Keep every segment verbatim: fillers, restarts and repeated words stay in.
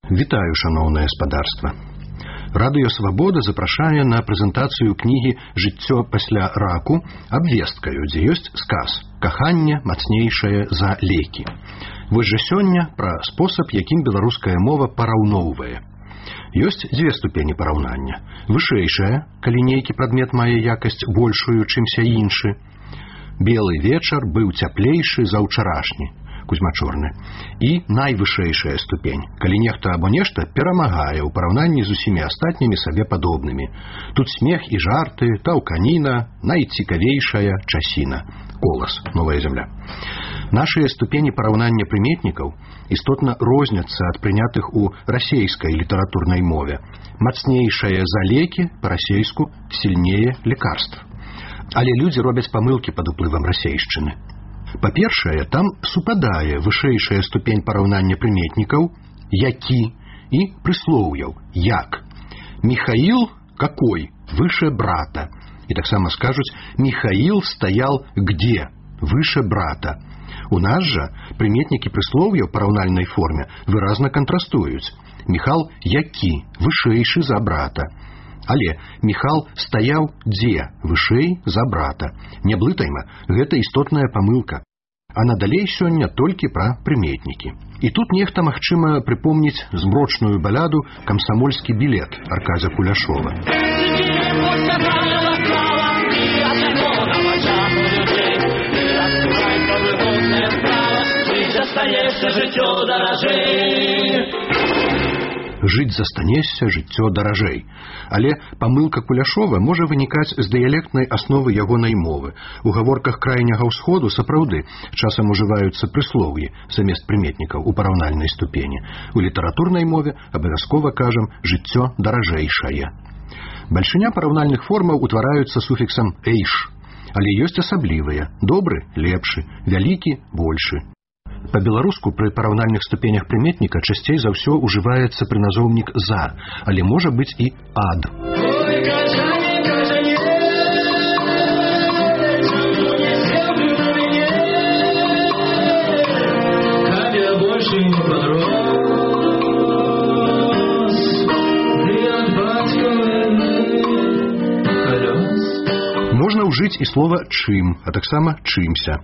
Вітаю, шаноўнае гаспадарства. Радыё Свабода запрашае на прэзентацыю кнігі «Жыццё пасля раку» абвесткаю, дзе ёсць сказ «Каханне мацнейшае за лекі». Вось жа сёння пра спосаб, якім беларуская мова параўноўвае. Ёсць дзве ступені параўнання. Вышэйшая, калі нейкі прадмет мае якасць большую, чымся іншы. Белы вечар быў цяплейшы за ўчарашні. Кузьма Чорны. І найвышэйшая ступень, калі нехта або нешта перамагае ў параўнанні з усімі астатнімі сабе падобнымі. Тут смех і жарты, таўканіна, найцікавейшая часіна. Колас, новая зямля. Нашыя ступені параўнання прыметнікаў істотна розняцца ад прынятых у расейскай літаратурнай мове. Мацнейшае за лекі, па-расейску сільнее лекарств. Але людзі робяць памылкі пад уплывам расейшчыны. Па-першае, там супадае вышэйшая ступень параўнання прыметнікаў «які» і прыслоўяў «як». Михаил какой? Выше брата. І таксама скажуць «Михаил стоял где?» Выше брата. У нас жа прыметнікі прыслоўяў параўнальнай форме выразна кантрастуюць. Михал які? Вышэйшы за брата. Але Михал стаяў дзе? Вышэй за брата. Не блытайма, гэта істотная памылка. А надалей сёння толькі пра прыметнікі. І тут нехта, магчыма, прыпомніць змрочную баляду «Камсамольскі білет» Аркадзя Куляшова. Жыць застанешся, жыццё даражэй. Але памылка Куляшова можа вынікаць з дыялектнай асновы ягонай мовы. У гаворках крайняга ўсходу сапраўды часам ужываюцца прыслоўі замест прыметнікаў у параўнальнай ступені. У літаратурнай мове абавязкова кажам «жыццё даражэйшае». Бальшыня параўнальных формаў утвараюцца суфіксам «эйш». Але ёсць асаблівыя – добры – лепшы, вялікі – большы. Па-беларуску пры параўнальных ступенях прыметніка часцей за ўсё ўжываецца прыназоўнік «за», але можа быць і «ад». Можна ўжыць і слова «чым», а таксама «чымся».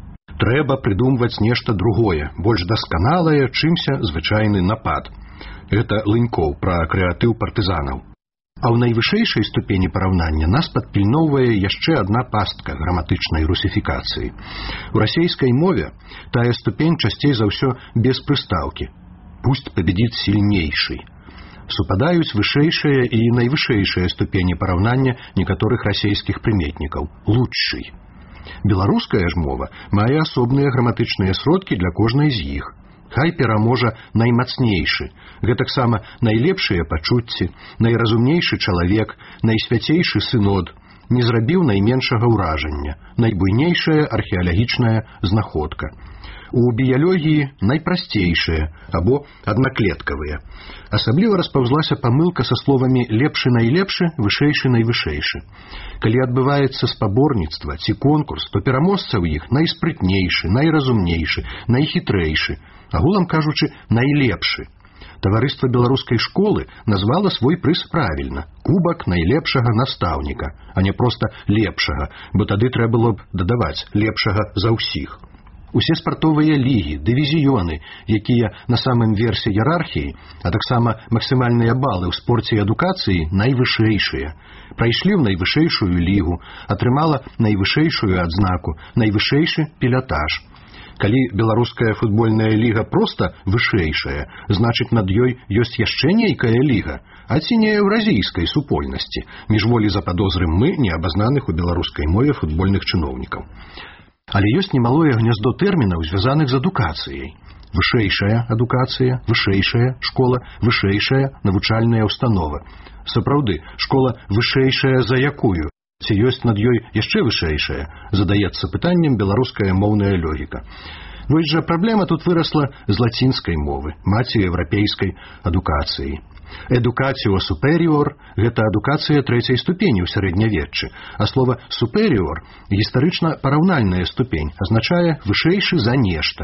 Трэба прыдумваць нешта другое, больш дасканалае, чымся звычайны напад. Гэта Лынькоў пра крэатыў партызанаў. А ў найвышэйшай ступені параўнання нас падпільноўвае яшчэ адна пастка граматычнай русіфікацыі. У расейскай мове тая ступень часцей за ўсё без прыстаўкі. Пусть победит сильнейший. Супадаюць вышэйшая і найвышэйшая ступені параўнання некаторых расейскіх прыметнікаў. Лучший. Беларуская ж мова мае асобныя граматычныя сродкі для кожнай з іх. Хай пераможа наймацнейшы, гэтаксама найлепшыя пачуцці, найразумнейшы чалавек, найсвяцейшы сынод, не зрабіў найменшага ўражання, найбуйнейшая археалагічная знаходка. У біялогіі найпрасцейшыя або аднаклеткавыя. Асабліва распаўзлася памылка са словамі «лепшы-найлепшы», «вышэйшы-найвышэйшы». Калі адбываецца спаборніцтва ці конкурс, то пераможца ў іх найспрытнейшы, найразумнейшы, найхітрэйшы, агулам кажучы, найлепшы. Таварыства беларускай школы назвала свой прыз правільна – кубак найлепшага настаўніка, а не проста лепшага, бо тады трэба было б дадаваць лепшага за ўсіх. Усе спартовыя лігі, дывізіёны, якія на самым версе іерархіі, а таксама максімальныя балы ў спорце і адукацыі найвышэйшыя. Прайшлі ў найвышэйшую лігу, атрымала найвышэйшую адзнаку, найвышэйшы пілятаж. Калі беларуская футбольная ліга проста вышэйшая, значыць над ёй ёсць яшчэ нейкая ліга, а ці не еўразійскай супольнасці, міжволі западозрым мы, неабазнаных у беларускай мове футбольных чыноўнікаў. Але ёсць немалое гняздо тэрмінаў, звязаных з адукацыяй. Вышэйшая адукацыя, вышэйшая школа, вышэйшая навучальная ўстанова. Сапраўды, школа вышэйшая за якую? Ці ёсць над ёй яшчэ вышэйшая? Задаецца пытаннем беларуская моўная логіка. Вось жа праблема тут вырасла з лацінскай мовы, маці еўрапейскай адукацыі. Educatio superior – гэта адукацыя трэцяй ступені ў сярэднявеччы, а слова superior – гістарычна параўнальная ступень, азначае вышэйшы за нешта.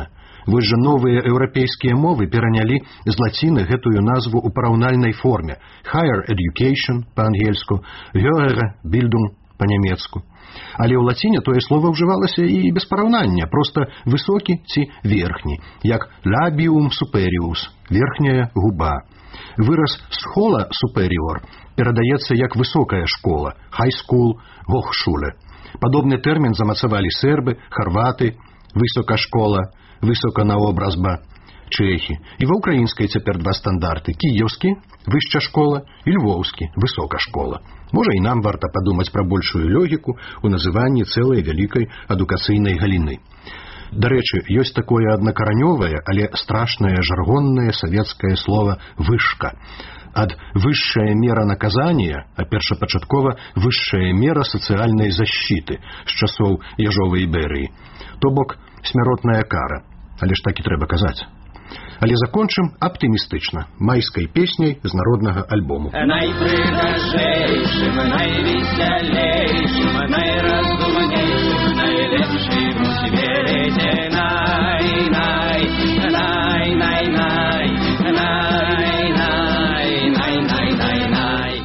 Вось жа новыя еўрапейскія мовы перанялі з лаціны гэтую назву ў параўнальнай форме. Higher education па-ангельску, höhere Bildung па-нямецку. Але ў лаціне тое слова ўжывалася і без параўнання, проста высокі ці верхні, як labium superius, верхняя губа. Выраз «schola superior» перадаецца як высокая школа, high school, hochschule. Падобны тэрмін замацавалі сербы, харваты, высока школа, высока наобразба, чэхі. І ва ўкраінскай цяпер два стандарты: кіеўскі, вышча школа, і львоўскі, высока школа. Можа, і нам варта падумаць пра большую логіку ў называнні цэлай вялікай адукацыйнай галіны. Дарэчы, ёсць такое аднакаранёвае, але страшнае жаргоннае савецкае слова «вышка». Ад «высшая мера наказания», а першапачаткова «высшая мера сацыяльнай защиты» з часоў Яжовай Берыі. То бок смяротная кара. Але ж так і трэба казаць. Але закончым аптымістычна, майскай песняй з народнага альбому. Найпрыгажэйшым, найвесялейшым, найразумнейшым, найлепшым у свеце. Най, най, най, най, най, най, най, най, най, най, най.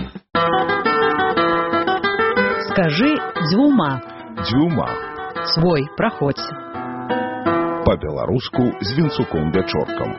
Скажи дзюма. Дзюма. Свой, праходзь. Па-беларуску з Вінцуком-Бячоркам.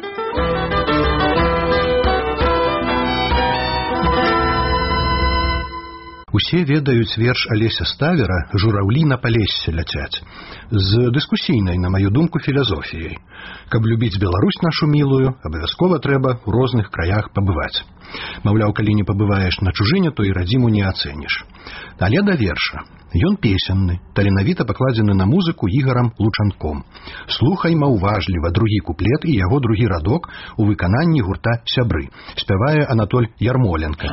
Усе ведаюць верш Алеся Ставера «Жураўлі на палессе ляцяць» з дыскусійнай, на маю думку, філазофіяй. Каб любіць Беларусь нашу мілую, абавязкова трэба ў розных краях пабываць. Маўляў, калі не пабываеш на чужыне, то і радзіму не ацэніш. Але да верша. Ён песенны, таленавіта пакладзены на музыку Ігарам Лучанком. Слухайма ўважліва другі куплет і яго другі радок у выкананні гурта «Сябры». Спявае Анатоль Ярмоленко.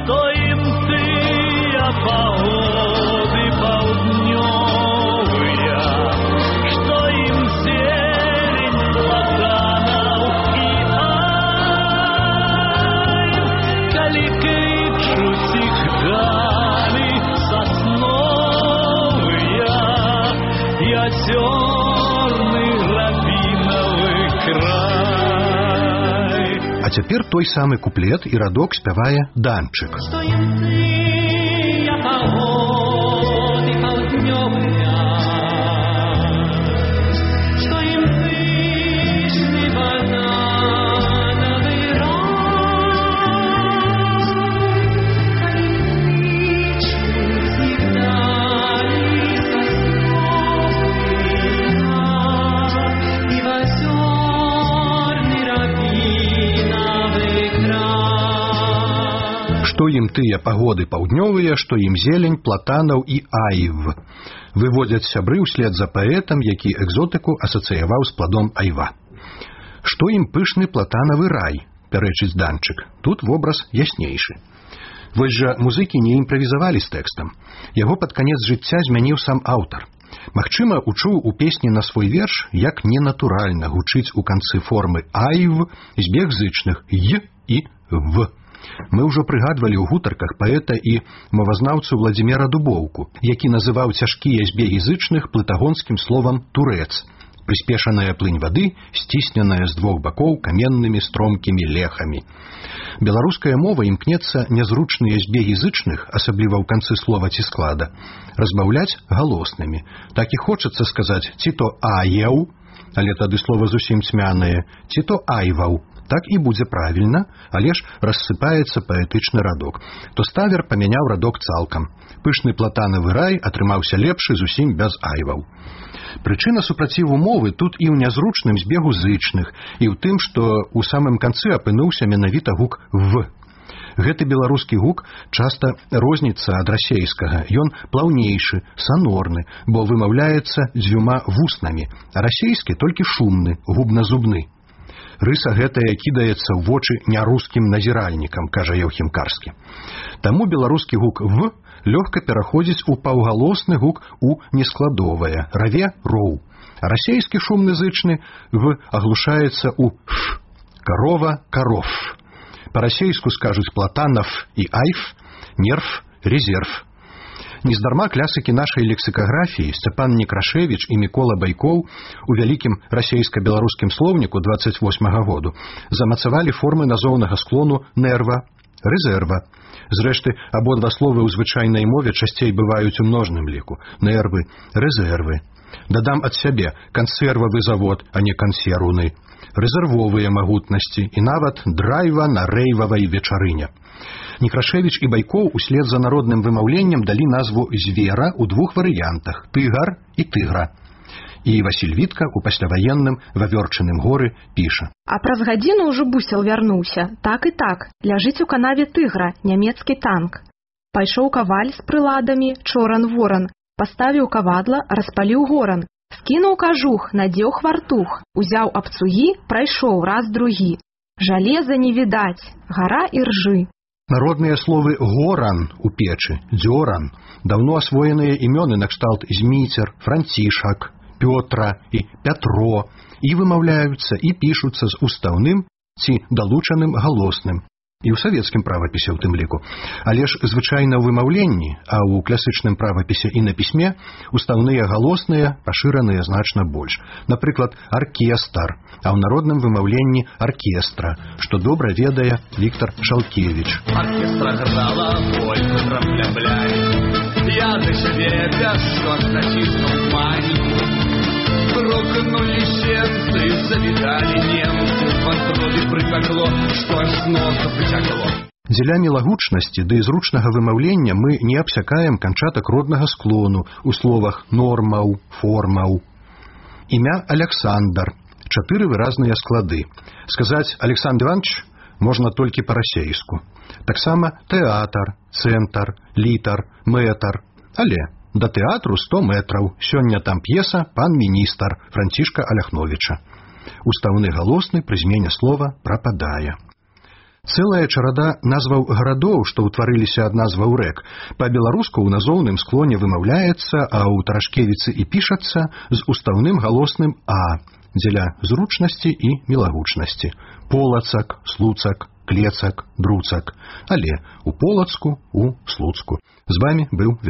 Погоды паўднёвыя, што ім зелень платанаў і ай, калі крычуць іх галі сасновыя і азёрны рабінавы край. А цяпер той самы куплет і радок спявае Данчык. Што ім погоды паўднёвыя, што ім пышны бананавы рай, калі крычуць іх далі сасновыя і в азёрны рабінавы край. Што ім тыя пагоды паўднёвыя, што ім зелень, платанаў і айв. Выводзяць сябры ўслед за паэтам, які экзотыку асацыяваў з пладом айва. Што ім пышны платанавы рай, пярэчыць Данчык. Тут вобраз яснейшы. Вось жа музыкі не імправізавалі з тэкстам. Яго пад канец жыцця змяніў сам аўтар. Магчыма, учуў у песні на свой верш, як ненатуральна гучыць у канцы формы айв збег зычных й і в. Мы ўжо прыгадвалі ў гутарках паэта і мовазнаўцу Владзіміра Дубоўку, які называў цяжкія збегі зычных плытагонскім словам «турэц». Прыспешаная плынь вады, сцісненая з двух бакоў каменнымі стромкімі лехамі. Беларуская мова імкнецца нязручныя збегі зычных, асабліва ў канцы слова ці склада, разбаўляць галоснымі. Так і хочацца сказаць ці то аеў, але тады слова зусім цьмянае, ці то айваў. Так і будзе правільна, але ж рассыпаецца паэтычны радок. То Ставер памяняў радок цалкам. Пышны платанавы рай атрымаўся лепшы зусім без айваў. Прычына супраціву мовы тут і ў нязручным збегу зычных, і ў тым, што ў самым канцы апынуўся менавіта гук «в». Гэты беларускі гук часта розніцца ад расейскага. Ён плаўнейшы, санорны, бо вымаўляецца дзвюма вуснамі, а расейскі толькі шумны, губна-зубны. Рыса гэтая кідаецца ў вочы нярускім назіральнікам, кажа Яўхім Карскі. Таму беларускі гук «в» лёгка пераходзіць у паўгалосны гук у нескладовае, раве роў. А расейскі шумны зычны «в» аглушаецца ў «ф», карова каров. Па-расейску скажуць платанов і айф, нерв, резерв. Нездарма клясыкі нашай лексікаграфіі Сцяпан Некрашевіч і Мікола Байкоў у вялікім расейска-беларускім слоўніку дваццаць восьмага году замацавалі формы назоўнага склону нерва, рэзерва. Зрэшты, абодва словы ў звычайнай мове часцей бываюць у множным ліку. Нервы, рэзервы. Дадам ад сябе кансервавы завод, а не кансервны. Рэзервовыя магутнасці і нават драйва на рэйвавай вечарыне. Некрашевіч і Байкоў услед за народным вымаўленнем далі назву звера ў двух варыянтах – тыгар і тыгра. І Васіль Вітка у пасляваенным «Вавёрчыным горы» піша. А праз гадзіну ўжо бусел вярнуўся. Так і так. Ляжыць у канаве тыгра, нямецкі танк. Пайшоў каваль з прыладамі, чоран-воран. Паставіў кавадла, распаліў горан. Скінуў кажух, надзеў хвартух. Узяў абцугі, прайшоў раз другі. Жалеза не відаць, гара і ржы. Народныя словы «горан» у печы, «дзёран» даўно асвоеныя імёны накшталт Зміцер, Францішак, Пётра і Пятро і вымаўляюцца і пішуцца з устаўным ці далучаным галосным. І ў савецкім правапісе ў тым ліку. Але ж звычайна ў вымаўленні, а ў класычным правапісе і на пісьме устаўныя галосныя пашыраныя значна больш. Напрыклад, аркестр, а ў народным вымаўленні аркестра, што добра ведае Віктор Шалкевіч. Оркестра грала вольку трамля-бляй, я за себе пяшок на чистом манику. Рокнули сенцы, завидали немцы, в отроде припекло, что аж с носа потекло. Дзеля мілагучнасці ды зручнага вымаўлення мы не абсякаем канчатак роднага склону ў словах нормаў, формаў. Імя Аляксандр. Чатыры выразныя склады. Сказаць Александр Иванович можна толькі па-расейску. Таксама тэатр, цэнтр, літар, мэтр. Але да тэатру сто метраў. Сёння там п'еса «Пан міністр» Францішка Аляхновіча. Устаўны галосны пры змене слова прападае. Цэлая чарада назваў гарадоў, што ўтварыліся ад назваў рэк, па-беларуску ў назоўным склоне вымаўляецца, а ў Тарашкевіцы і пішацца з устаўным галосным «а» дзеля зручнасці і мілагучнасці. Полацак, слуцак, клецак, друцак. Але у Полацку, у Слуцку. З вамі быў